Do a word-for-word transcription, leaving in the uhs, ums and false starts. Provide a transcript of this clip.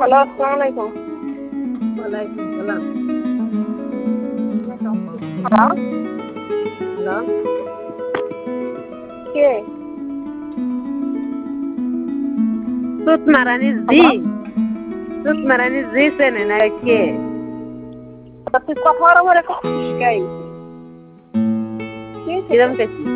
Hello, আসসালামু আলাইকুম। ওয়ালাইকুম সালাম। হ্যালো, হ্যালো, কে? সুত মারানি জি, হ্যালো, সুত মারানি জি চেনে না কে? তা তুই কথা বড় করে কইছিস কাই? কি হয়েছে কিরম তোর? কেছি?